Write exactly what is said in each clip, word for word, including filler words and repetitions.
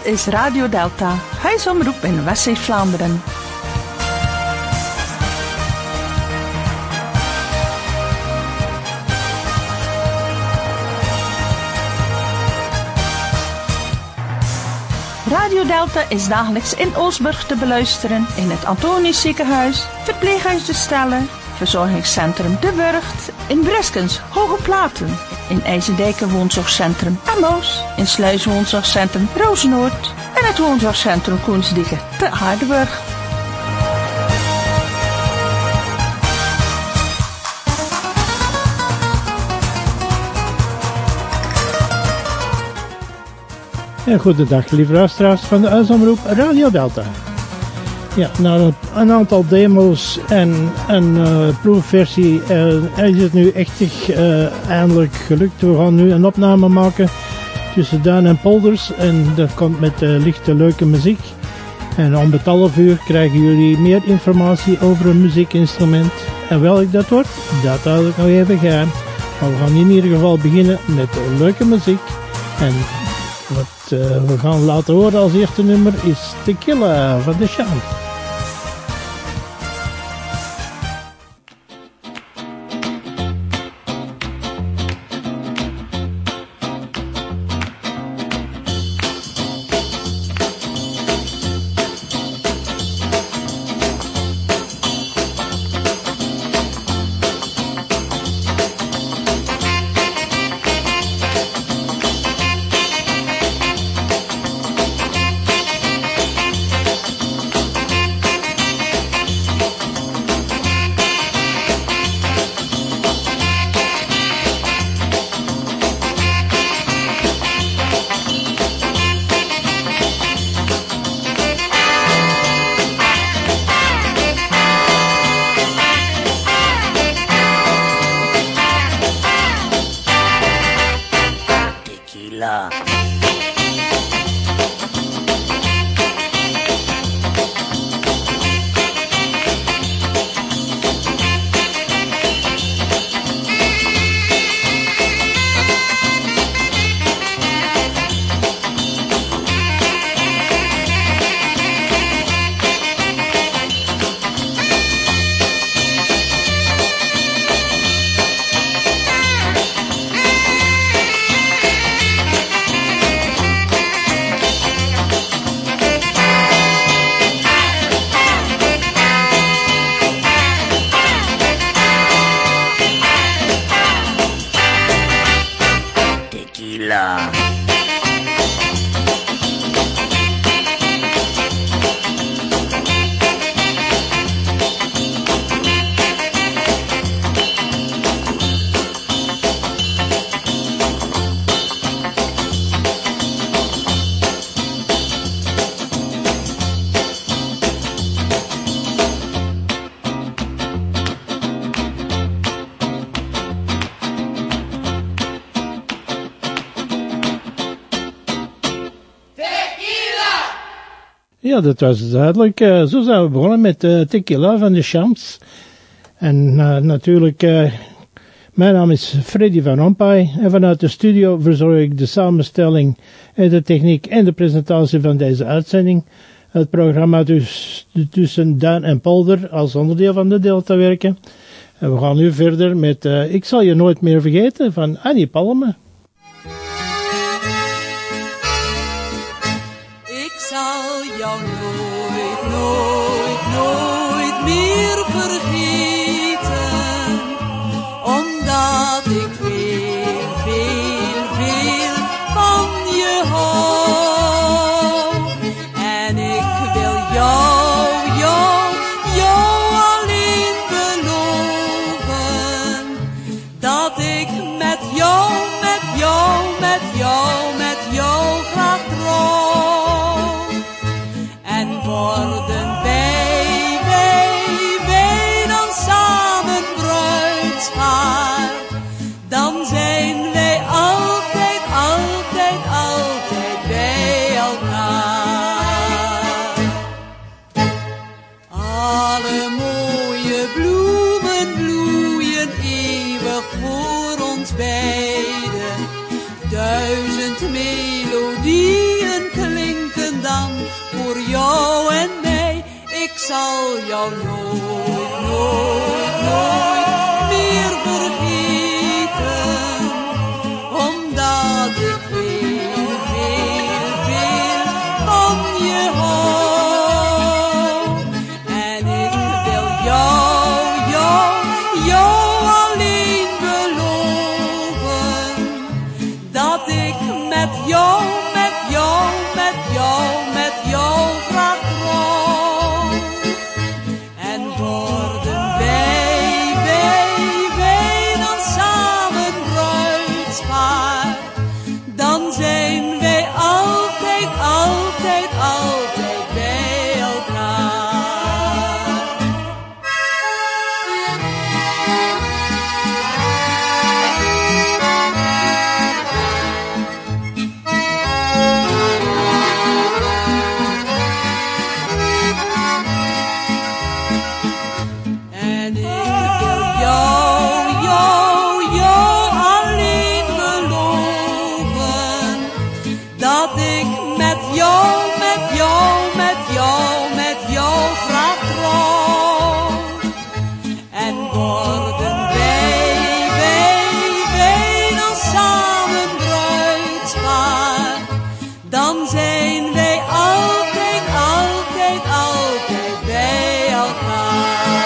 is Radio Delta, huisomroep in West-Vlaanderen. Radio Delta is dagelijks in Oostburg te beluisteren in het Antonius Ziekenhuis, Verpleeghuis De Stelle, Verzorgingscentrum De Burgt, in Breskens Hoge Platen, in IJzerdijken Woonzorgcentrum Emmoos, in Sluis Woonzorgcentrum Roosenoord en het Woonzorgcentrum Koensdieke te Aardenburg. Ja, goedendag lieve luisteraars van de huisomroep Radio Delta. Ja, na een aantal demo's en een uh, proefversie uh, is het nu echt uh, eindelijk gelukt. We gaan nu een opname maken tussen Duin en Polders en dat komt met uh, lichte leuke muziek. En om het half uur krijgen jullie meer informatie over een muziekinstrument. En welk dat wordt, dat houd ik nog even geheim. Maar we gaan in ieder geval beginnen met leuke muziek. En wat uh, we gaan laten horen als eerste nummer is Tequila van de Champs. Ja, dat was duidelijk. Uh, zo zijn we begonnen met uh, Tequila van de Champs. En uh, natuurlijk, uh, mijn naam is Freddy van Rompuy. En vanuit de studio verzorg ik de samenstelling en de techniek en de presentatie van deze uitzending. Het programma dus tussen Duin en Polder als onderdeel van de Delta werken. En we gaan nu verder met uh, Ik zal je nooit meer vergeten van Annie Palme. Ik zal jou nooit, nooit, nooit meer vergeten, omdat ik veel, veel, veel van je hou. En ik wil jou, jou, jou alleen beloven, dat ik met jou, met jou, met jou, met jou graag trouw. Worden wij, wij, wij dan samen bruidspaar, dan zijn wij altijd, altijd, altijd bij elkaar. Alle mooie bloemen bloeien eeuwig voor ons beiden, duizend melodieën klinken zal jou nooit, nooit, nooit meer vergeten, omdat ik veel, veel, veel van je hou. En ik wil jou, jou, jou alleen beloven, dat ik met jou, met jou, met jou, met jou graag trouw. En worden wij, wij, wij dan samen bruidspaar, dan zijn wij altijd, altijd, altijd bij elkaar. En ik wil jou, jou, jou alleen beloven, dat ik met jou, met jou, met jou, met jou graag trouw. En worden wij, wij, wij dan samen bruidspaar, dan zijn wij altijd, altijd, altijd bij elkaar.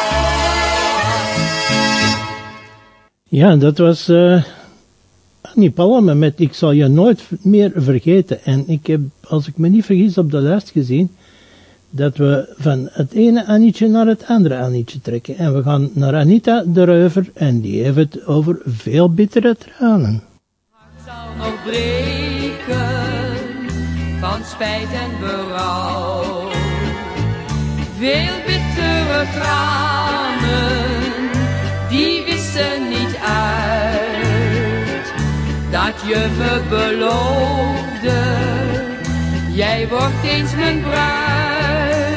Ja, dat was uh, Annie Palme met Ik zal je nooit meer vergeten. En ik heb, als ik me niet vergis, op de lijst gezien dat we van het ene Annietje naar het andere Annietje trekken. En we gaan naar Anita de Reuver en die heeft het over veel bittere tranen. hart zal nog breken van spijt en berouw. Veel bittere tranen, die wissen niet uit, dat je me beloofde, jij wordt eens mijn bruid.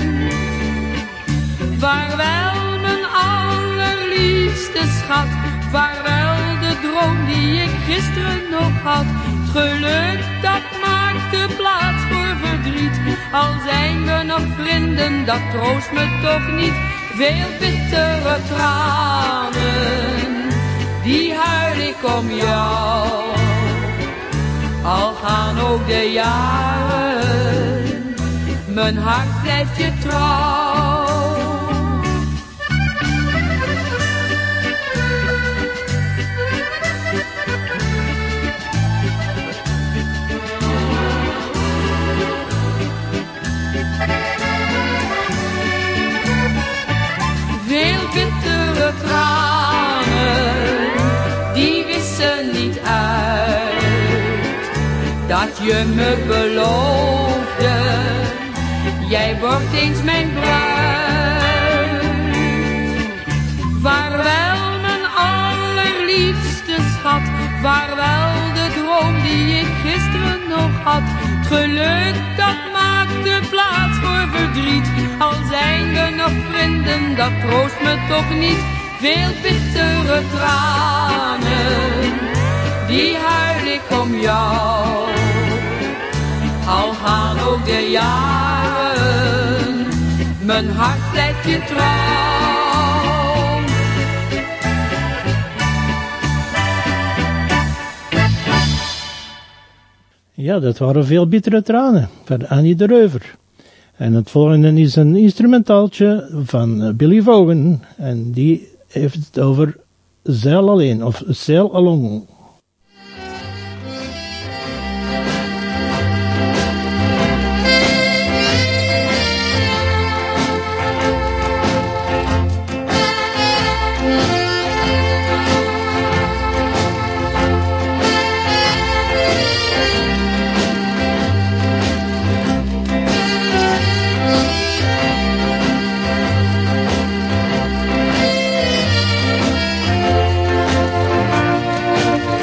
Vaarwel mijn allerliefste schat, vaarwel de droom die ik gisteren nog had. Het geluk dat maakte plaats voor verdriet, al zijn we nog vrienden, dat troost me toch niet. Veel bittere tranen, die huil ik om jou. Al gaan ook de jaren, mijn hart blijft je trouw. Veel bittere tranen, die wissen niet uit, dat je me beloofde, jij wordt eens mijn bruid. Vaarwel mijn allerliefste schat, vaarwel de droom die ik gisteren nog had. Het geluk dat maakte plaats voor verdriet, al zijn we nog vrienden, dat troost me toch niet. Veel bittere tranen, die huil ik om jou. Al gaan ook de jaren, mijn hart blijft je trouw. Ja, dat waren veel bittere tranen van Annie de Reuver. En het volgende is een instrumentaaltje van Billy Vaughan. En die heeft het over Zeil alleen, of Sail Along. Sail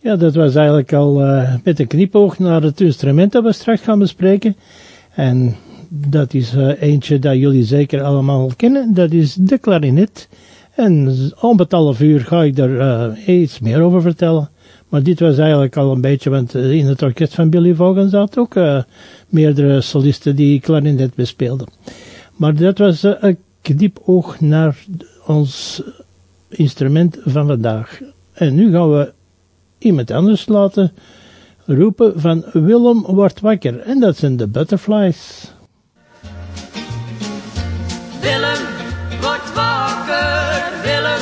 Ja, dat was eigenlijk al uh, met een knipoog naar het instrument dat we straks gaan bespreken. En dat is uh, eentje dat jullie zeker allemaal kennen. Dat is de klarinet. En om het half uur ga ik er uh, iets meer over vertellen. Maar dit was eigenlijk al een beetje, want in het orkest van Billy Vaughan zaten ook uh, meerdere solisten die klarinet bespeelden. Maar dat was uh, een knipoog naar ons instrument van vandaag. En nu gaan we iemand anders laten roepen van Willem wordt wakker. En dat zijn de Butterflies. Willem wordt wakker, Willem.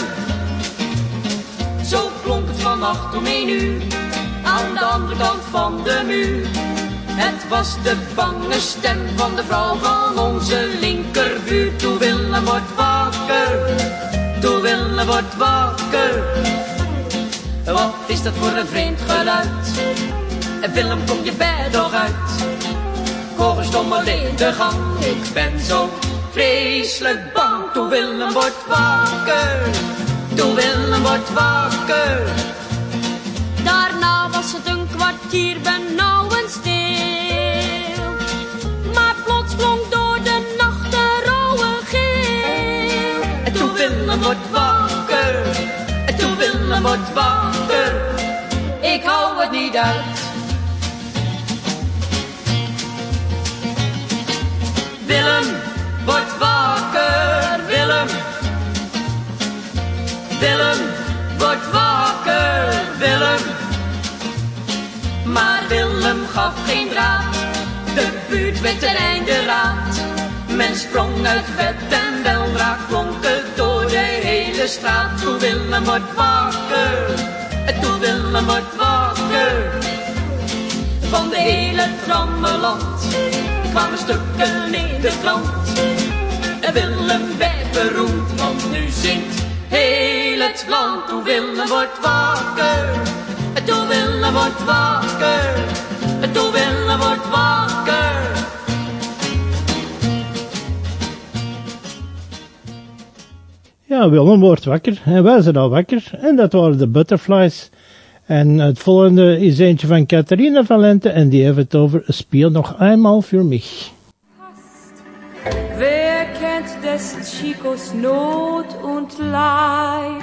Zo klonk het vannacht om één uur, aan de andere kant van de muur. Het was de bange stem van de vrouw van onze linkerbuur. Toe Willem wordt wakker, toe Willem wordt wakker. Wat is dat voor een vreemd geluid? En Willem, kom je bed nog uit? Ik hoor een stommel in de gang, ik ben zo vreselijk bang. Toe Willem wordt wakker, toe Willem wordt wakker. Daarna was het een kwartier benauwenstil. Maar plots klonk door de nacht een rauwe gil. En toe Willem wordt wakker, en toe Willem wordt wakker. Ik hou het niet uit. Willem wordt wakker, Willem. Willem wordt wakker, Willem. Maar Willem gaf geen raad, de buurt werd ten einde raad. Men sprong uit bed en weldra klonk het door de hele straat. Toe Willem wordt wakker, toe Willem wordt wakker. Van de hele trammeland kwamen stukken in de krant. En Willem werd beroemd, want nu zingt heel het land. Toe Willem wordt wakker, toe Willem wordt wakker, toe Willem wordt wakker. Ja, Willem wordt wakker. En wij zijn al wakker. En dat waren de Butterflies. En het volgende is eentje van Catharina Valente. En die heeft het over Spiel nog einmal für mich. Wer kennt des Chicos Not und Leid?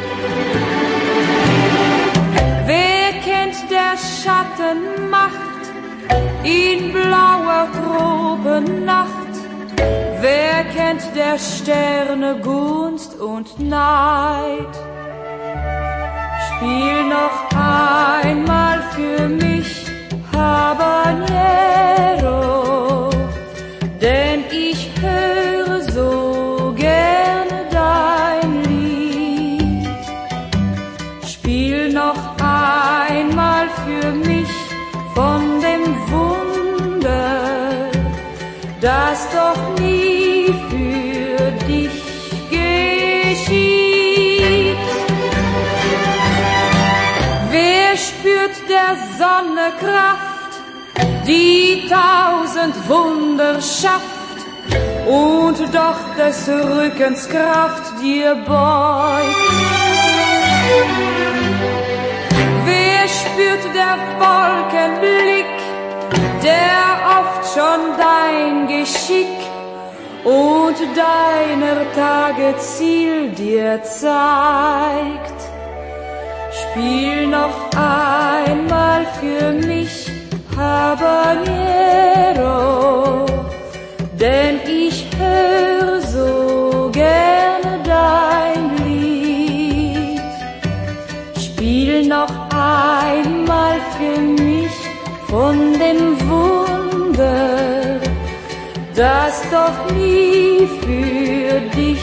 Wer kennt der Schatten Macht in blauer Tropennacht? Wer kennt der Sterne Gunst und Neid? Spiel noch einmal für mich, Habanero, denn ich höre so gerne dein Lied. Spiel noch einmal für mich von dem Wunder, das doch nie für dich geschieht. Wer spürt der Sonne Kraft, die tausend Wunder schafft und doch des Rückens Kraft dir beugt? Wer spürt der Wolkenblick, der oft schon dein Geschick und deiner Tage Ziel dir zeigt? Spiel noch einmal für mich, Habanero, denn ich höre so gerne dein Lied. Spiel noch einmal für mich von dem Wunder, das doch nie für dich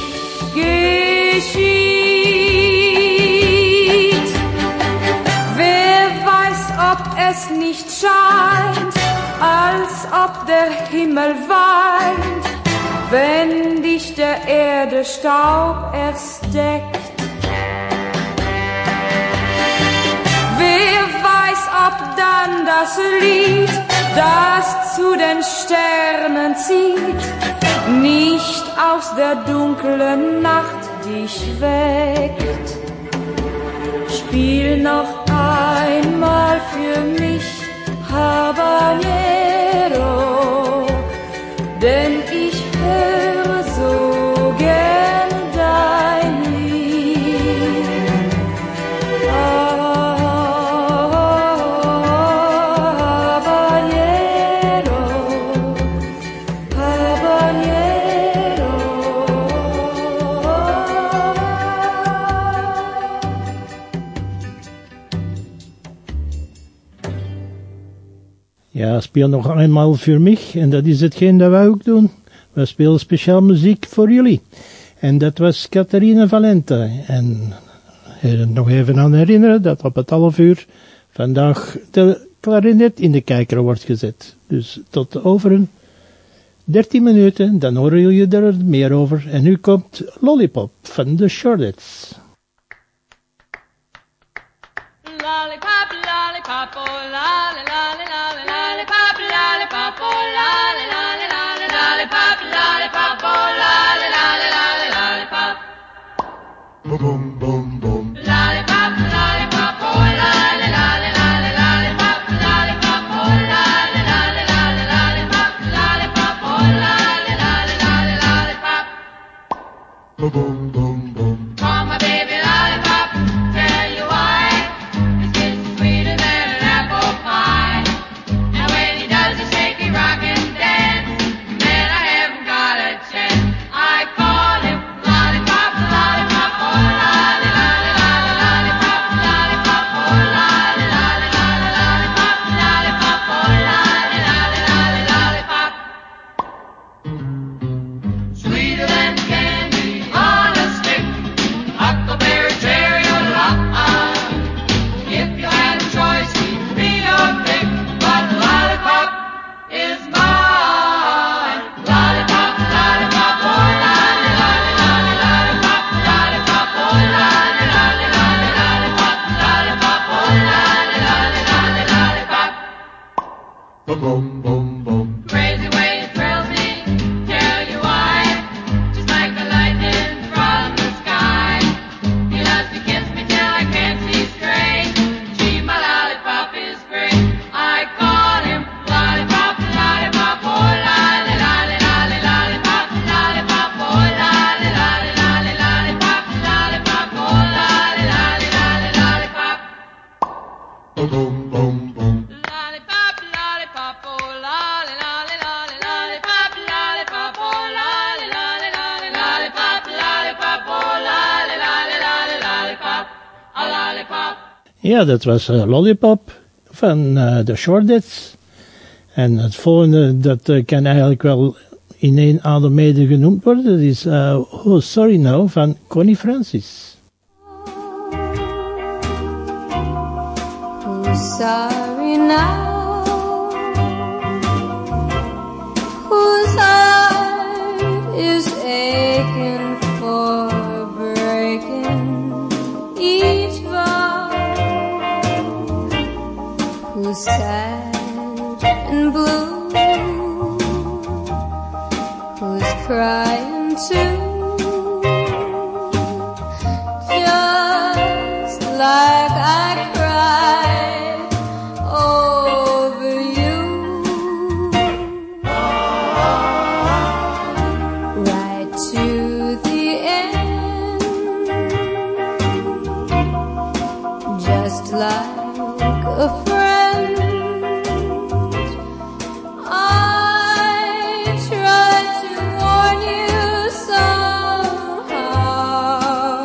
geschieht. Wer weiß, ob es nicht scheint, als ob der Himmel weint, wenn dich der Erde Staub erst deckt. Wer weiß, ob dann das Lied, das zu den Sternen zieht, nicht aus der dunklen Nacht dich weckt. Spiel noch einmal für mich Habanero, denn ich höre so gern dein Lied. Habanero, Habanero. Ja, speel nog eenmaal voor mij. En dat is hetgeen dat wij ook doen. We spelen speciaal muziek voor jullie. En dat was Catharina Valente. En er nog even aan herinneren dat op het half uur vandaag de klarinet in de kijker wordt gezet. Dus tot over een dertien minuten, dan horen jullie er meer over. En nu komt Lollipop van de Shortets. Lollipop, lollipop, oh lolly, lolly, lolly, lollipop, lollipop, oh lolly, lolly, lolly, lollipop, lollipop, oh lolly, lolly, lolly, lollipop. Boom, boom, boom. Lollipop, lollipop, oh lolly, lolly, lolly, lollipop, lollipop, oh lolly, lolly, lolly, lollipop, lollipop, oh lolly, lolly, lolly, lollipop. Boom, boom, boom, boom. Oh my baby lollipop, tell you why. His kiss is sweeter than an apple pie. And when he does the shaky rock and dance, man, I haven't got a chance. I call him lollipop, lollipop, oh lolly, lolly, lolly, lollipop, lollipop, oh lolly, lolly, lolly, lollipop, lollipop, oh lolly, lolly, lolly, lollipop. Sweeter than candy on a stick, huckleberry cherry or lolly. If you had a choice, he'd be your pick, but lollipop is mine. Lollipop, lollipop, oh lolly, lolly, lolly, lollipop, lollipop, oh lolly, lolly, lolly, lollipop, lollipop, oh lolly, lolly, lolly, lollipop. Boom, boom, boom, boom. Crazy way it thrills me, tell you why. Just like the lightning from the sky. He loves to kiss me till I can't see straight. Gee, my lollipop is great. I call him lollipop, lollipop, oh lolly, lolly, lolly, lollipop, lollipop, oh lolly, lolly, lolly, lollipop, lollipop, oh lolly, lolly, lolly, lollipop. Boom, boom, boom, boom. Lollipop, lollipop, oh lolly, lolly, lolly, lollipop, lollipop, oh lolly, lolly, lolly, lollipop, lollipop, oh lolly, lolly, lolly, lollipop, a lollipop. Ja, dat was uh, Lollipop van uh, de Shortets. En het volgende, dat uh, kan eigenlijk wel in één adem mede genoemd worden. Dat is uh, Oh Sorry Now van Connie Francis. Who's sorry now? Whose heart is aching for breaking each vow? Who's sad and blue? Who's crying too? Just like I cried over you, right to the end, just like a friend. I tried to warn you somehow.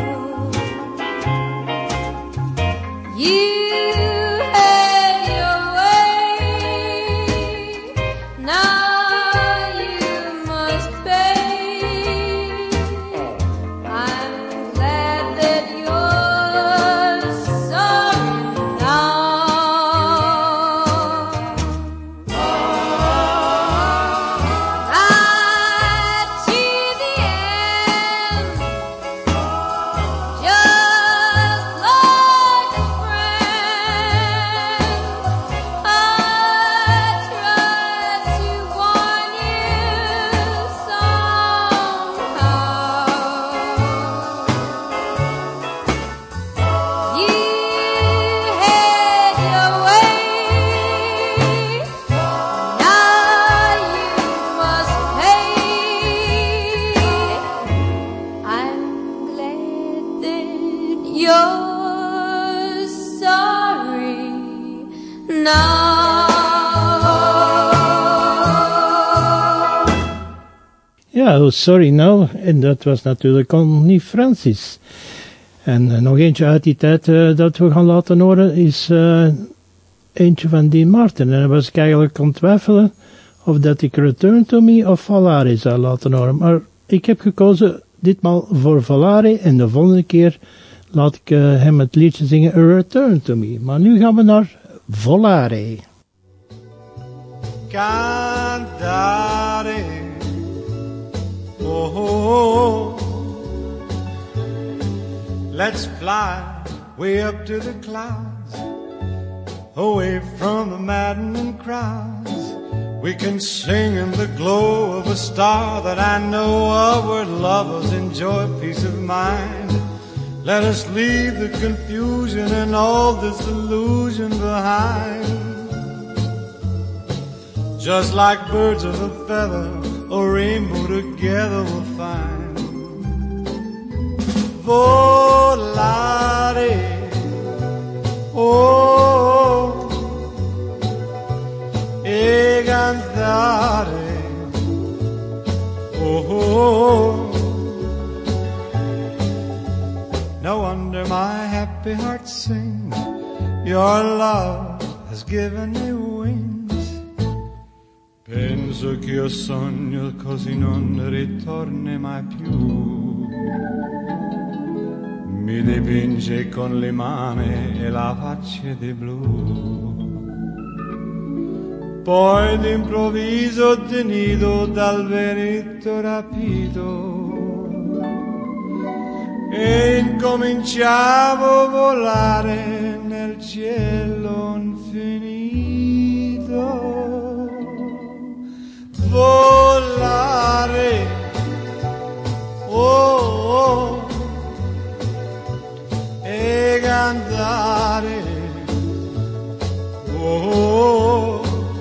You had your way, now you must pay. I'm glad that you're sorry now. Ja, oh, Sorry Now. En dat was natuurlijk Connie Francis. En uh, nog eentje uit die tijd uh, dat we gaan laten horen is uh, eentje van Dean Martin. En dan was ik eigenlijk aan het twijfelen of dat ik Return to Me of Volare zou laten horen. Maar ik heb gekozen ditmaal voor Volare en de volgende keer laat ik uh, hem het liedje zingen Return to Me. Maar nu gaan we naar Volare. Cantare, oh, oh, oh, let's fly way up to the clouds, away from the maddening crowds. We can sing in the glow of a star that I know of, where lovers enjoy peace of mind. Let us leave the confusion and all disillusion behind. Just like birds of a feather, a rainbow together we'll find. Volare, oh, e cantare, oh, oh. No wonder my happy heart sings, your love has given me wings. Penso che io sogno così non ritorni mai più. Mi dipinge con le mani e la faccia di blu. Poi d'improvviso tenido dal vento rapito e incominciavo a volare nel cielo infinito. Volare, oh, oh, e cantare, oh, oh,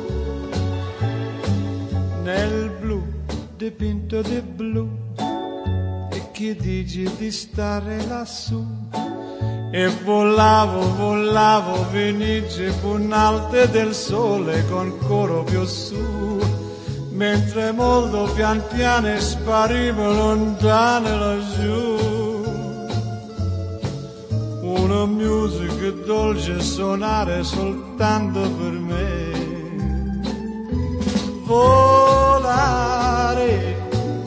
nel blu dipinto di blu. E chi dici di stare lassù? E volavo, volavo, venice punalte del sole con coro più su. Mentre molto pian piano sparivo lontano laggiù. Una musica dolce suonare soltanto per me. Volare,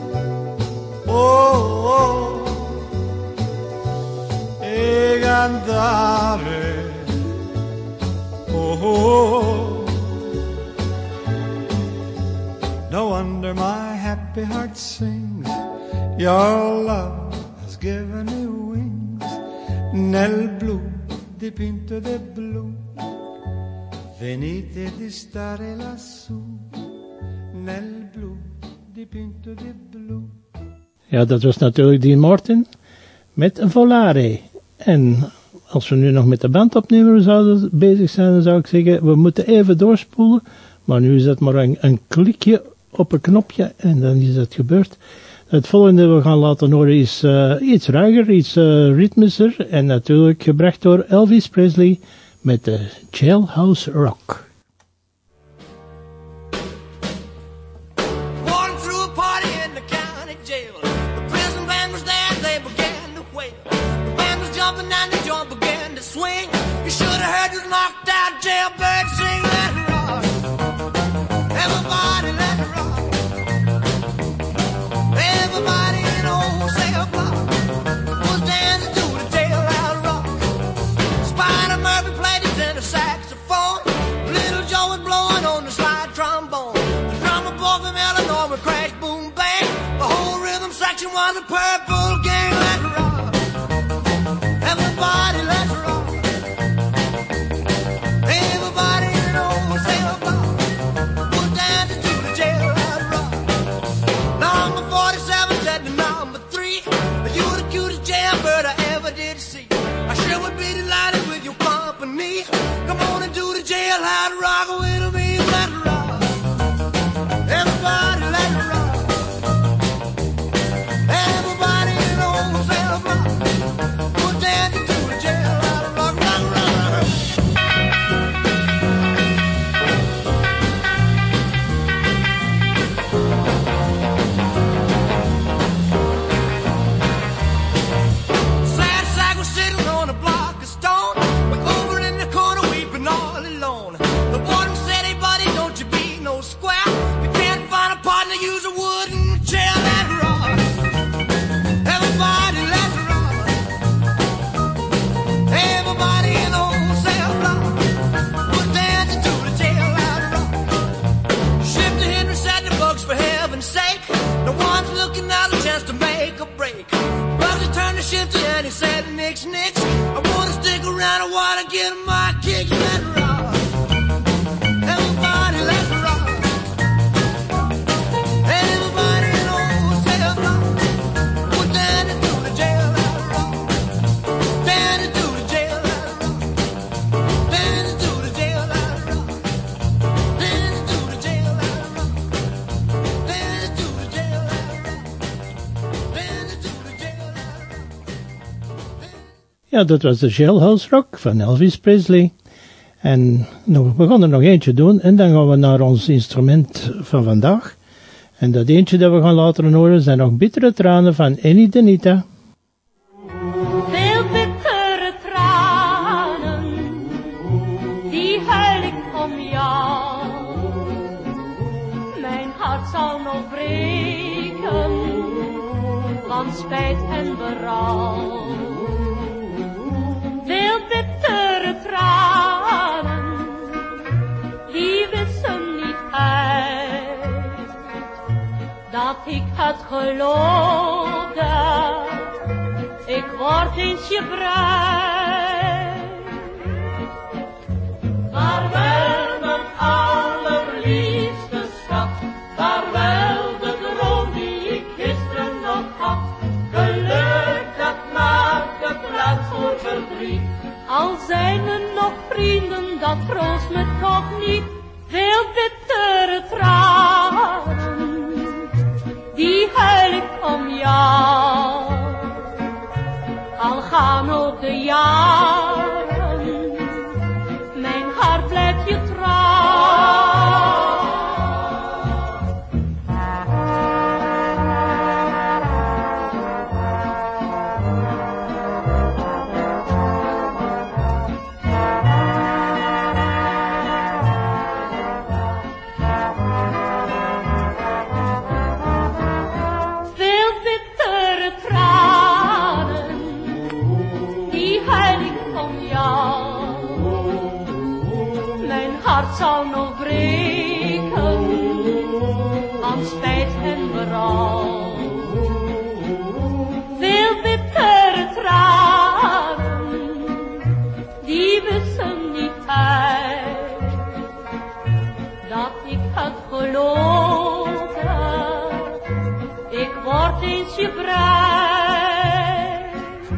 oh, oh, e cantare, oh, oh. No wonder my happy heart sings, your love has given me wings. Nel blu dipinto di blu, venite di stare lassù. Nel blu dipinto di blu. Ja, dat was natuurlijk Dean Martin met Volare. En als we nu nog met de bandopnemer zouden bezig zijn, dan zou ik zeggen, we moeten even doorspoelen. Maar nu is het maar een, een klikje op een knopje en dan is het gebeurd. Het volgende we gaan laten horen is uh, iets ruiger, iets uh, ritmischer en natuurlijk gebracht door Elvis Presley met de Jailhouse Rock. Was a purple gang, let's rock. Everybody, let's rock. Everybody in old sailor bar was dancing to the jailhouse rock. Number forty-seven said to number three, you the cutest jailbird I ever did see. I sure would be delighted with your company. Come on and do the jailhouse rock with me, let's rock. Everybody, let's rock. looking out a chance to make a break. But he turned the shifty and he said, nix, nix. I wanna stick around, I wanna get my kick. Let it rock. Everybody, let's rock. Everybody knows they're rock. Put Danny to the jail, let it rock. Danny to the jail, let it rock. Danny to the jail, let it rock. Danny to the jail, let it rock. Danny to the jail, let it rock. Danny to the jail, let it rock. Ja, dat was de Jailhouse Rock van Elvis Presley. En nog, we gaan er nog eentje doen en dan gaan we naar ons instrument van vandaag. En dat eentje dat we gaan laten horen zijn nog Bittere Tranen van Annie Denita. Veel bittere tranen, die huil ik om jou. Mijn hart zal nog breken, van spijt en berouw. Veel bittere tranen, die wissen niet uit, dat ik had geloofde, ik word eens je bruid. Vaarwel mijn allerliefste schat, vaarwel de droom die ik gisteren nog had. Geluk dat maakte plaats voor verdriet. Al zijn er nog vrienden, dat troost me toch niet. Veel bittere tranen, die huil ik om jou. Al gaan ook de jaren, mijn hart blijft je trouw. Zal nog breken, aan spijt en berouw. Veel bittere tranen, die wissen niet uit, dat ik had geloofd, ik word eens je bruid.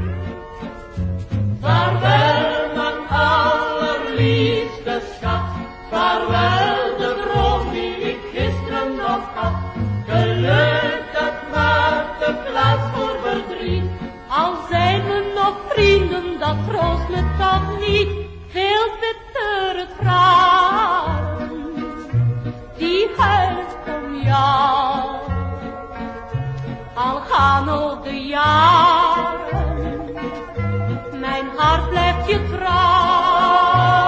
Vaarwel mijn allerliefste schat, vaarwel de droom die ik gisteren nog had. Geluk dat maakte plaats voor verdriet. Al zijn we nog vrienden, dat troost me toch niet. Veel bittere tranen, die huilt om jou. Al gaan ook de jaren, mijn hart blijft je trouw.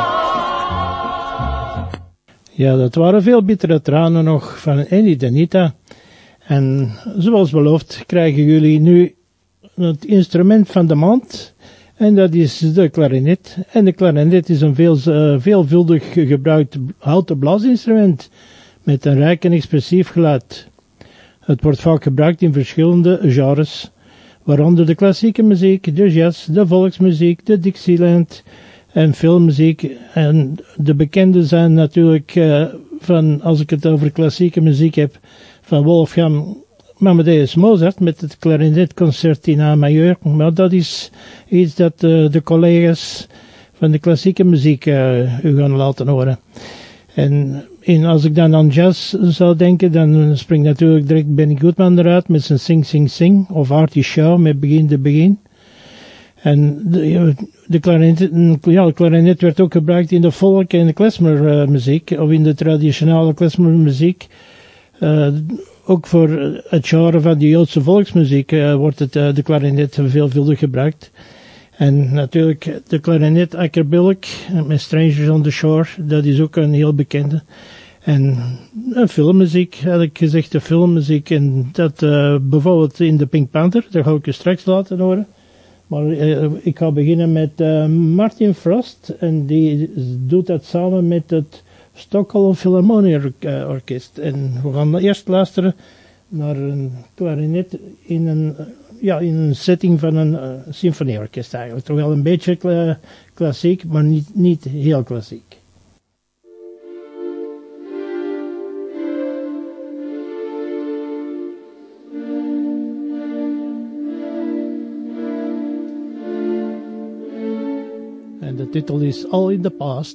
Ja, dat waren veel bittere tranen nog van Annie Denita. En zoals beloofd krijgen jullie nu het instrument van de maand. En dat is de klarinet. En de klarinet is een veel, uh, veelvuldig gebruikt houten blaasinstrument met een rijk en expressief geluid. Het wordt vaak gebruikt in verschillende genres, waaronder de klassieke muziek, de jazz, de volksmuziek, de Dixieland en filmmuziek. En de bekende zijn natuurlijk uh, van, als ik het over klassieke muziek heb, van Wolfgang Amadeus Mozart met het klarinetconcert in A majeur. Maar dat is iets dat uh, de collega's van de klassieke muziek uh, u gaan laten horen. En in, als ik dan aan jazz zou denken, dan springt natuurlijk direct Benny Goodman eruit met zijn Sing Sing Sing, of Artie Shaw met Begin de Begin. En de, de klarinet, ja, de klarinet werd ook gebruikt in de folk- en de klezmermuziek, of in de traditionele klezmermuziek. Uh, ook voor het genre van de Joodse volksmuziek uh, wordt het, uh, de klarinet veelvuldig gebruikt. En natuurlijk de klarinet Akkerbilk met Strangers on the Shore, dat is ook een heel bekende. En uh, filmmuziek, had ik gezegd, de filmmuziek. En dat uh, bijvoorbeeld in de Pink Panther, dat ga ik je straks laten horen. Maar uh, ik ga beginnen met uh, Martin Frost. En die doet dat samen met het Stockholm Philharmonic Orkest. En we gaan eerst luisteren naar een klarinet in een, ja, in een setting van een uh, symfonieorkest eigenlijk. Toch wel een beetje kla- klassiek, maar niet, niet heel klassiek. En de titel is All in the Past.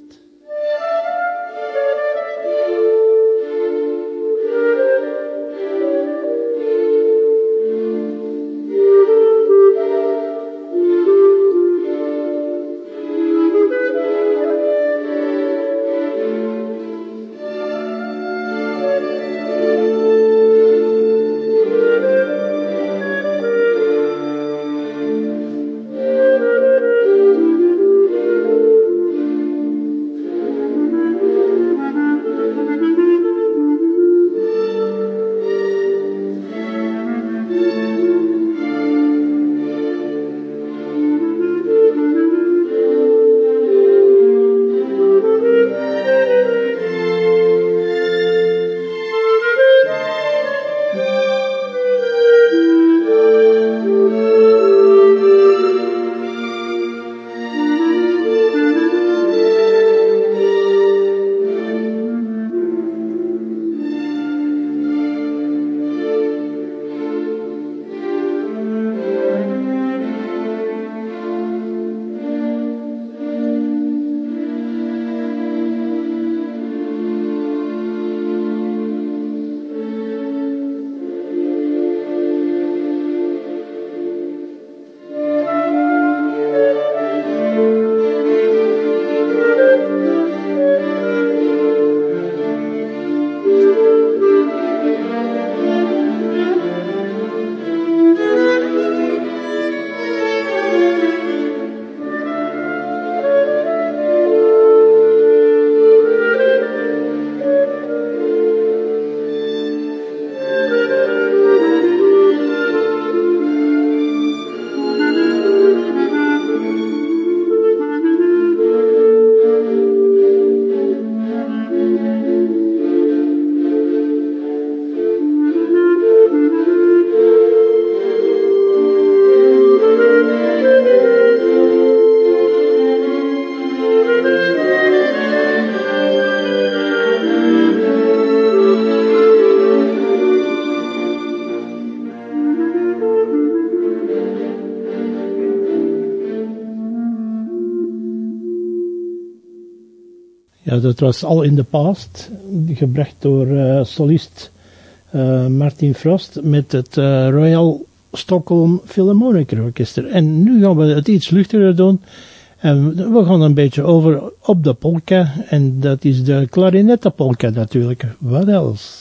Ja, dat was All in the Past, gebracht door uh, solist uh, Martin Frost met het uh, Royal Stockholm Philharmonic Orchester. En nu gaan we het iets luchtiger doen. En we gaan een beetje over op de polka. En dat is de klarinettenpolka natuurlijk. Wat else?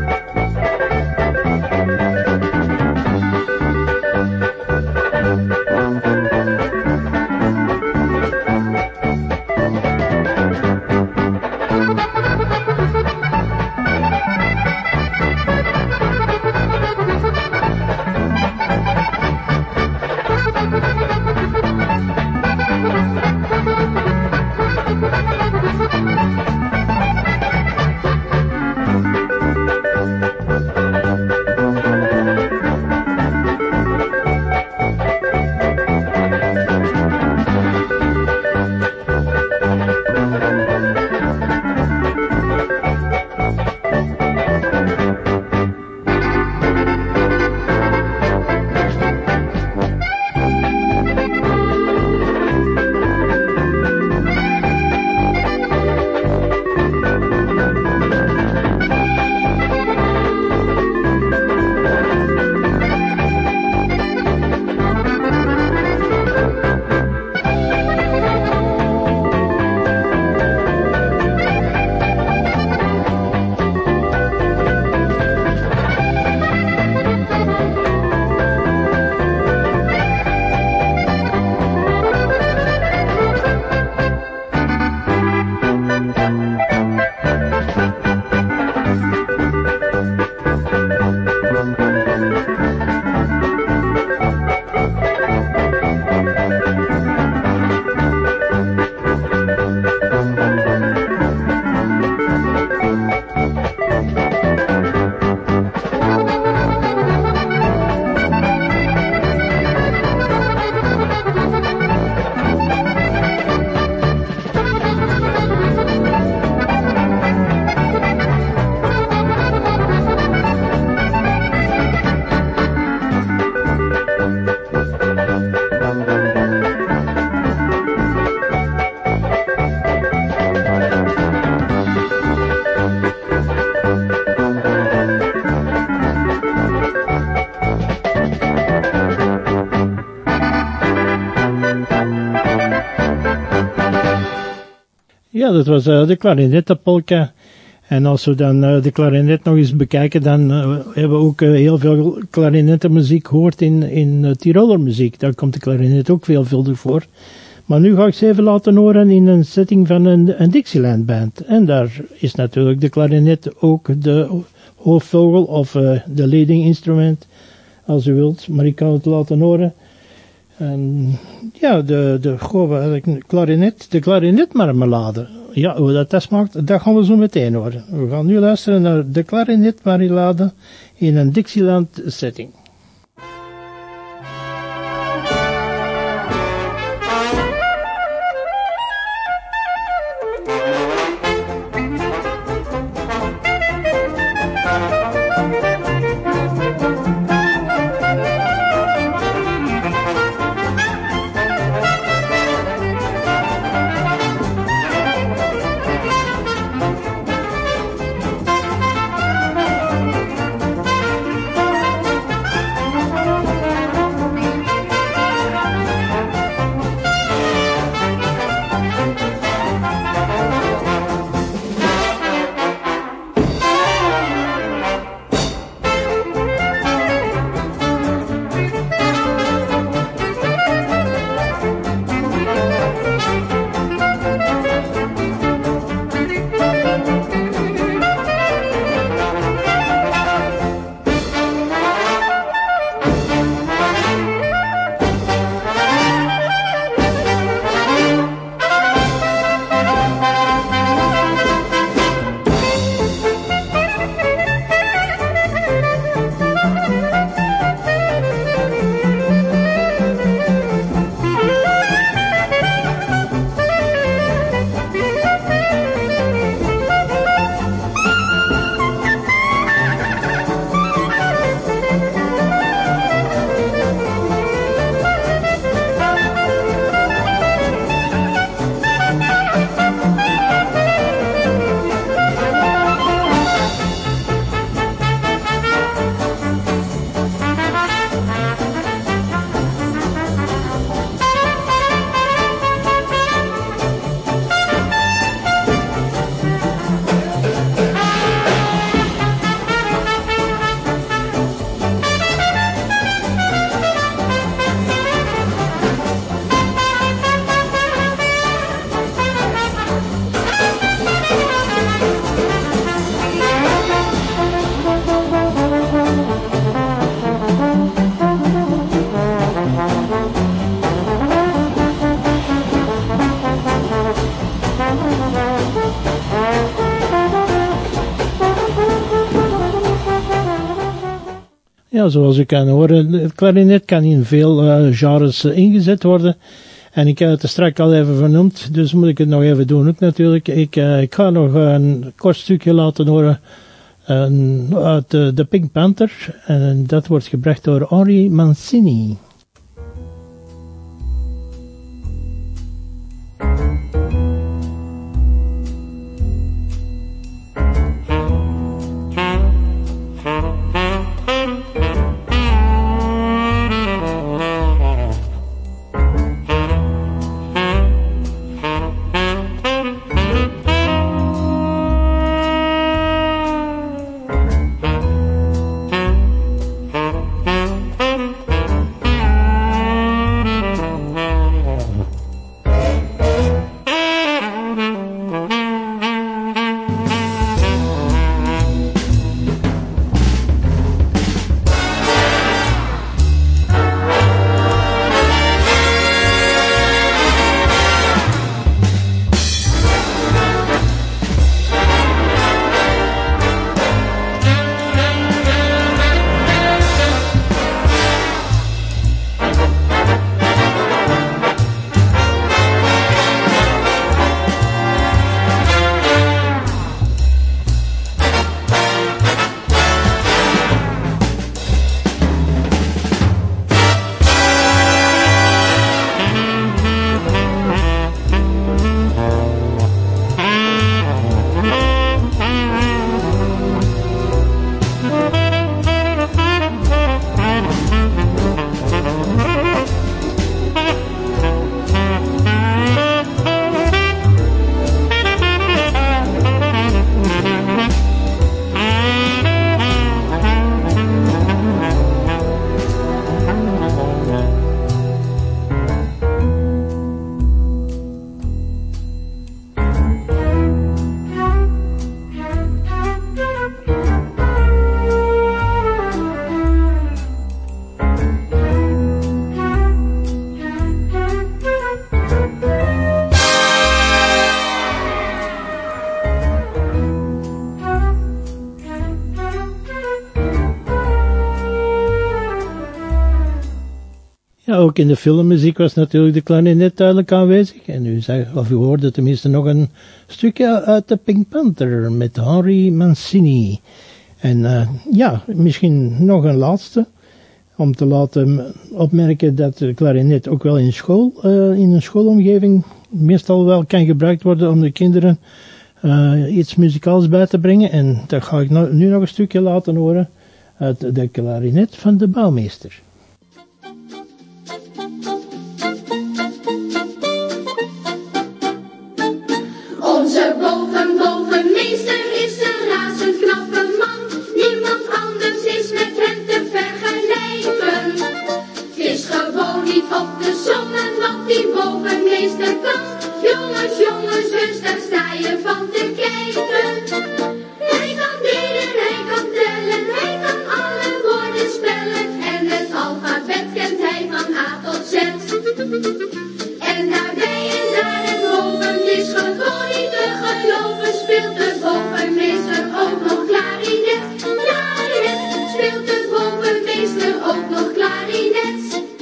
Thank you. Ja, dat was uh, de klarinettenpolka. En als we dan uh, de klarinet nog eens bekijken, dan uh, hebben we ook uh, heel veel klarinettenmuziek gehoord in, in uh, Tiroler muziek. Daar komt de klarinet ook veelvuldig voor. Maar nu ga ik ze even laten horen in een setting van een, een Dixieland band. En daar is natuurlijk de klarinet ook de hoofdvogel of uh, de leading instrument, als u wilt. Maar ik kan het laten horen. En ja, de, de, goh, de klarinet, de klarinetmarmelade. Ja, hoe dat, dat smaakt, dat gaan we zo meteen horen. We gaan nu luisteren naar de klarinetmarmelade in een Dixieland setting. Ja, zoals u kan horen, het klarinet kan in veel uh, genres uh, ingezet worden. En ik heb het er straks al even vernoemd, dus moet ik het nog even doen ook natuurlijk. Ik, uh, ik ga nog een kort stukje laten horen uh, uit uh, de Pink Panther. En dat wordt gebracht door Henri Mancini. Thank you. Ja, ook in de filmmuziek was natuurlijk de klarinet duidelijk aanwezig. En u, zag, of u hoorde tenminste nog een stukje uit de Pink Panther met Henry Mancini. En uh, ja, misschien nog een laatste. Om te laten opmerken dat de klarinet ook wel in school, uh, in een schoolomgeving meestal wel kan gebruikt worden om de kinderen uh, iets muzikaals bij te brengen. En dat ga ik no- nu nog een stukje laten horen uit de klarinet van de bouwmeester. Onze boven, bovenmeester is een razend knappe man. Niemand anders is met hem te vergelijken. Het is gewoon niet op te sommen wat die bovenmeester kan. Jongens, jongens, dus daar sta je van te kijken. Hij kan delen, hij kan tellen, hij kan alle woorden spellen. En het alfabet kent hij van A tot Z. En daarbij en daar en boven is gewoon niet te geloven. Speelt de bovenmeester ook nog klarinet. Klarinet, speelt de bovenmeester ook nog klarinet.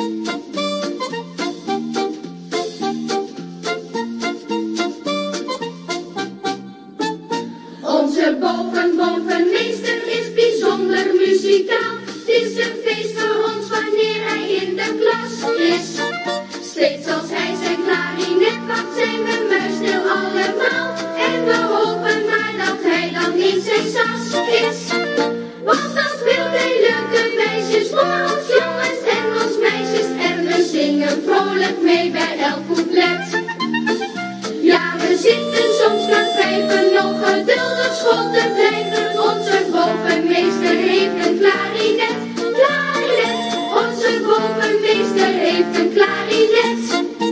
Onze boven, bovenmeester is bijzonder muzikaal. Het is een feest voor ons wanneer hij in de klas is. Steeds als hij zijn klarinet pakt, zijn we muisstil allemaal. En we hopen maar dat hij dan in zijn sas is. Want dan speelt hij leuke wijsjes voor ons jongens en ons meisjes. En we zingen vrolijk mee bij elk couplet. Ja, we zitten soms maar vijven nog geduldig school te blijven. Onze bovenmeester heeft een klarinet, klarinet. Onze bovenmeester heeft een klarinet.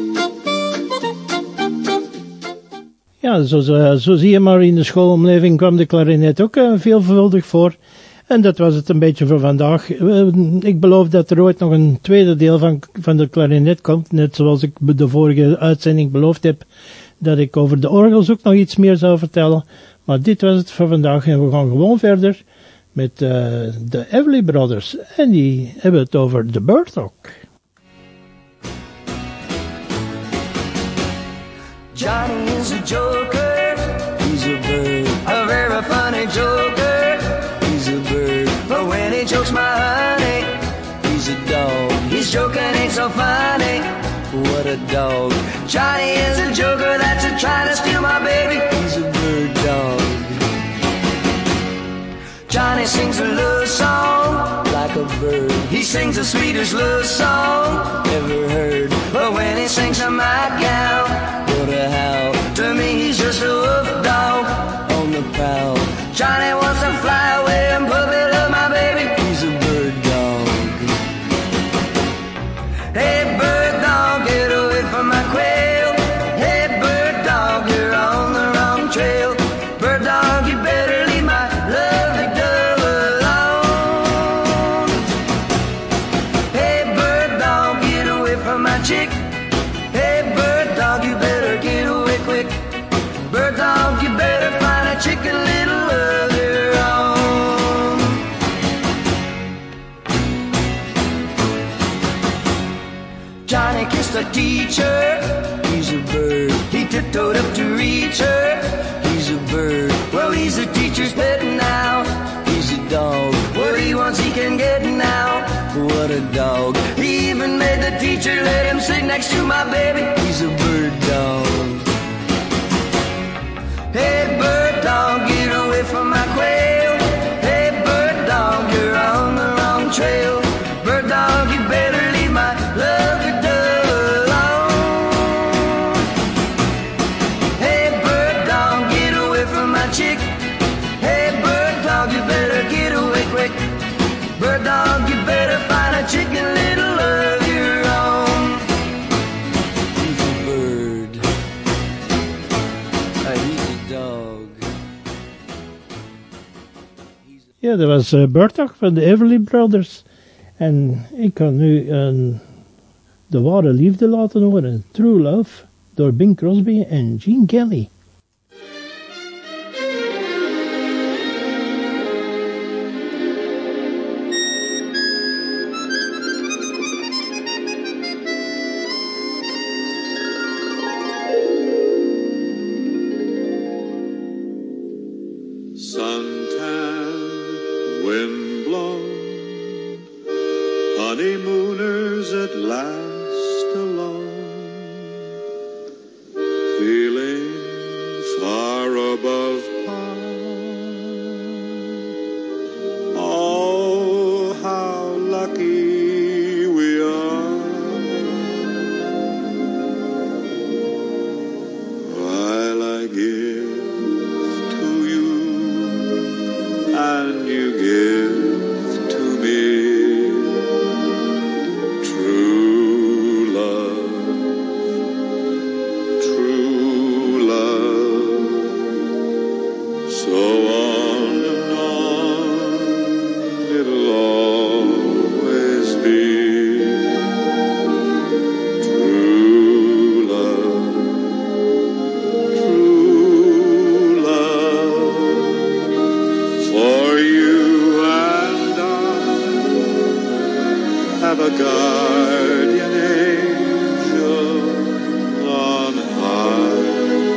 Ja, zo, zo, zo zie je maar, in de schoolomgeving kwam de klarinet ook uh, veelvuldig voor. En dat was het een beetje voor vandaag. Uh, ik beloof dat er ooit nog een tweede deel van, van de klarinet komt. Net zoals ik de vorige uitzending beloofd heb, dat ik over de orgels ook nog iets meer zou vertellen. Maar dit was het voor vandaag en we gaan gewoon verder met uh, de Everly Brothers. En die hebben het over de Bird Dog. Johnny is a joker, he's a bird, a very funny joker, he's a bird, but when he jokes my honey, he's a dog, his joking ain't so funny, what a dog. Johnny is a joker that's a trying to steal my baby, he's a bird dog. Johnny sings a love song like a bird, he sings the sweetest love song ever heard, but when he sings to my gal, what a howl. To me he's just a wolf dog on the prowl. Johnny wants to fly away and puppy love my baby, he's a bird dog. Hey bird dog, get away from my quail. Hey bird dog, you're on the wrong trail. Bird dog, you better leave my lovely dove alone. Hey bird dog, get away from my chick. Hey bird dog, you better get away quick. Bird dog, you better find a chicken little of your own. Johnny kissed a teacher, he's a bird. He tiptoed up to reach her, he's a bird. Well, he's the teacher's pet now, he's a dog. What he wants he can get now, what a dog. He even made the teacher let him sit next to my baby, he's a bird dog. Hey bird dog, get away from my quail. Hey bird dog, you're on the wrong trail. Bird dog, you better leave my lovely dove alone. Hey bird dog, get away from my chick. Hey bird dog, you better get away quick. Bird dog, you better find a chicken little of your own. He's a bird. Uh, he's a dog. He's a... Ja, dat was uh, Bird Dog van de Everly Brothers. En ik kan nu een, de ware liefde laten horen. True Love door Bing Crosby en Gene Kelly. honeymooners at last alone, feeling far above par. Oh, how lucky we are, while I give to you and you give to me. True love, true love, so on and on it'll always be. True love, true love, for you and I have a guardian angel on high,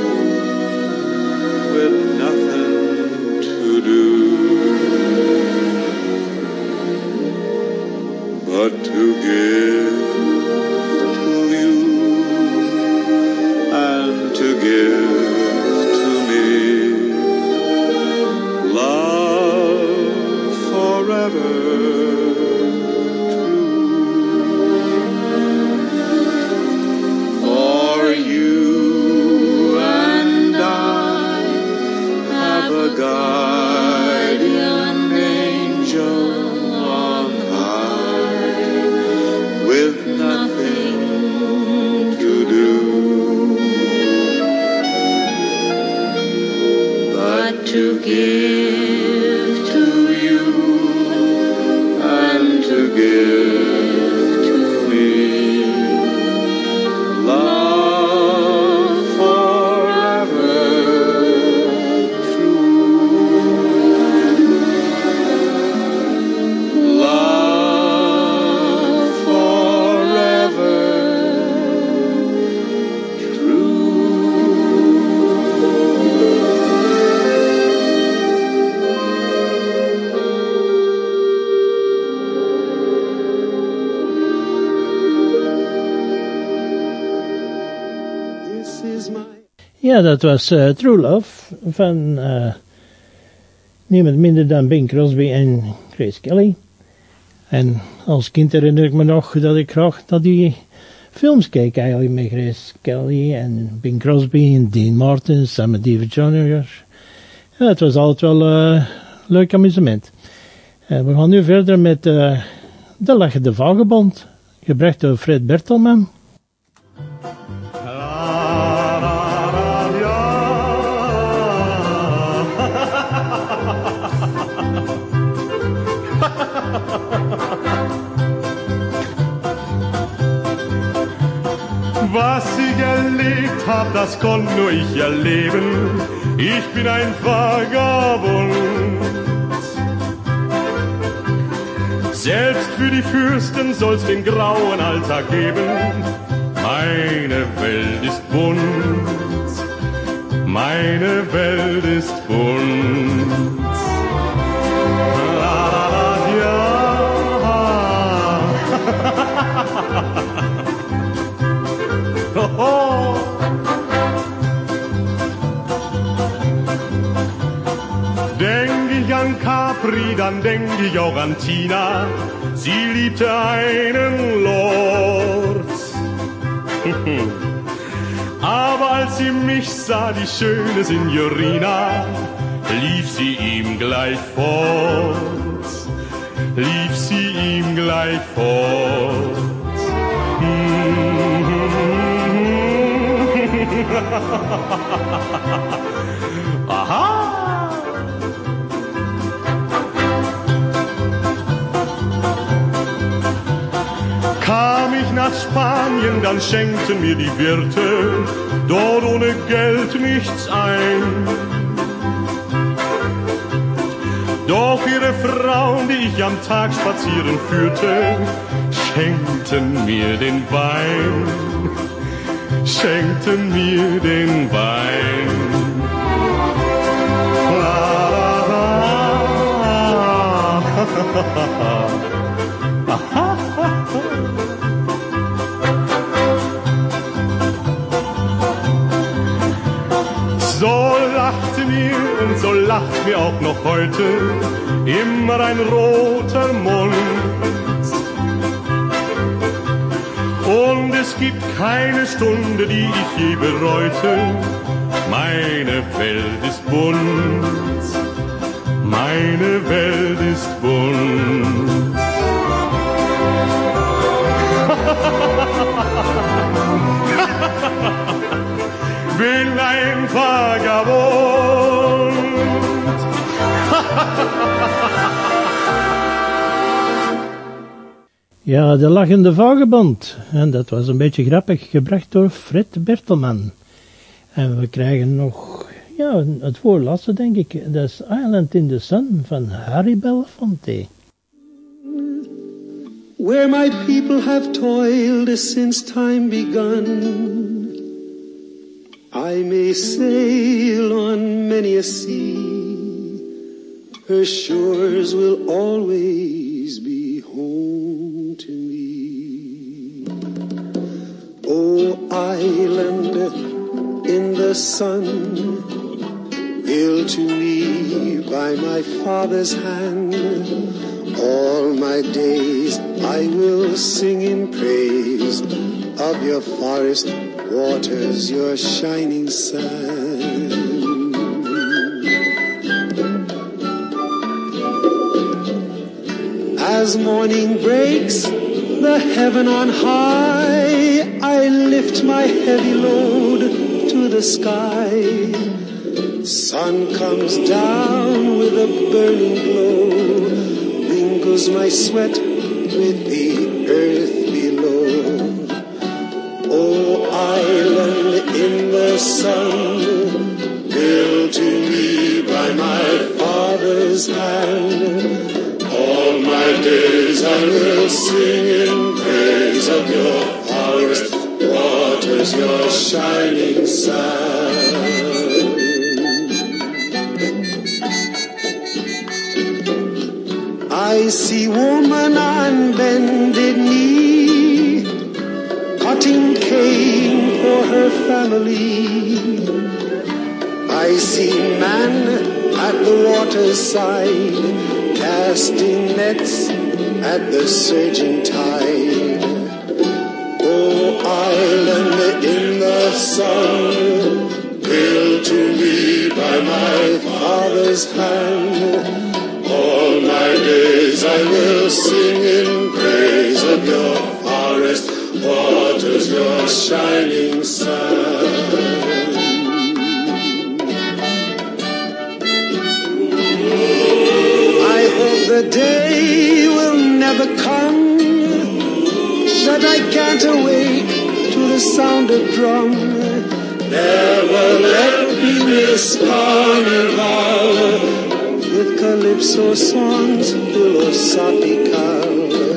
with nothing to do but to give to you and to give to me love forever true. For you and I have a guardian angel on high, with nothing to do but to give to you and to give to me love forever true. Love forever Ja, dat was uh, True Love van uh, niemand minder dan Bing Crosby en Grace Kelly. En als kind herinner ik me nog dat ik graag naar die films keek eigenlijk met Grace Kelly en Bing Crosby en Dean Martin, Sammy Davis junior Ja, het was altijd wel uh, leuk amusement. Uh, we gaan nu verder met uh, De Lachende Vagebond, gebracht door Fred Bertelman. Was ich erlebt hab, das konnt nur ich erleben. Ich bin ein Vagabund. Selbst für die Fürsten soll's den grauen Alltag geben. Meine Welt ist bunt. Meine Welt ist bunt. La la la ja. Oh. Denk ich an Capri, dann denk ich auch an Tina. Sie liebte einen Lord. Aber als sie mich sah, die schöne Signorina, lief sie ihm gleich fort. Lief sie ihm gleich fort. Aha! Kam ich nach Spanien, dann schenkten mir die Wirte dort ohne Geld nichts ein. Doch ihre Frauen, die ich am Tag spazieren führte, schenkten mir den Wein. Schenkten mir den Wein. La, la, la. So lachte mir und so lacht mir auch noch heute immer ein roter Mund. Und es gibt keine Stunde, die ich je bereute. Meine Welt ist bunt, meine Welt ist bunt. Bin ein Vagabond. Ja, de lachende vagebond. En dat was een beetje grappig gebracht door Fred Bertelman. En we krijgen nog, ja, het voorlaatste denk ik. Dat is Island in the Sun van Harry Belafonte. Where my people have toiled since time begun, I may sail on many a sea, her shores will always be home to me. O island in the sun, built to me by my father's hand, all my days I will sing in praise of your forest waters, your shining sun. As morning breaks the heaven on high, I lift my heavy load to the sky. Sun comes down with a burning glow, mingles my sweat with the earth below. O island in the sun, built to me by my father's hand, all my days I will sing in praise of your forest waters, your shining sun. I see woman on bended knee, cutting cane for her family. I see man at the waterside, casting nets at the surging tide. O island in the sun, built to me by my father's hand, all my days I will sing in praise of your forest waters, your shining sun. I hope the day will never come that I can't awake to the sound of drum. Never let me miss carnival with calypso songs philosophical.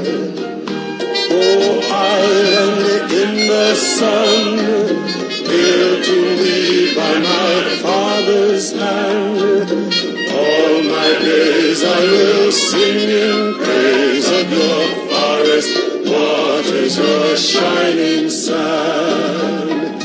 Oh, island in the sun, built to me by my father's hand, all my days I will sing in praise of your forest waters, your shining sun.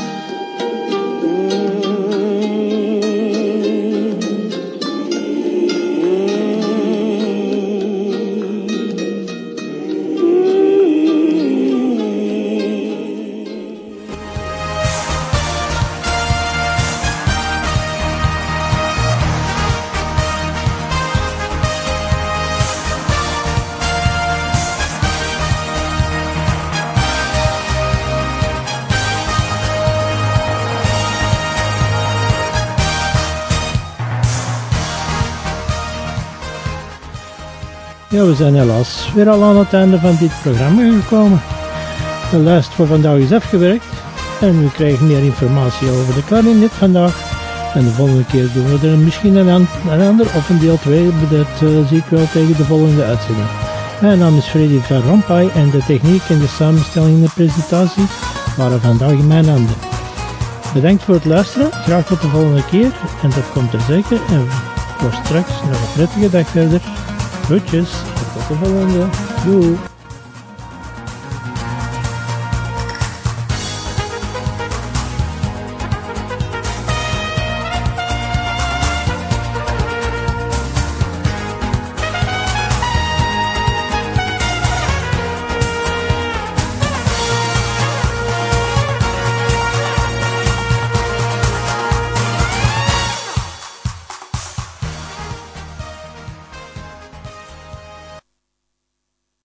Ja, we zijn helaas weer al aan het einde van dit programma gekomen. De lijst voor vandaag is afgewerkt en u krijgt meer informatie over de klarinet vandaag. En de volgende keer doen we er misschien een, an- een ander of een deel twee, dat uh, zie ik wel tegen de volgende uitzending. Mijn naam is Freddy van Rompuy en de techniek en de samenstelling en de presentatie waren vandaag in mijn handen. Bedankt voor het luisteren, graag tot de volgende keer en dat komt er zeker. En voor straks nog een prettige dag verder. Groetjes, tot de volgende. Doei.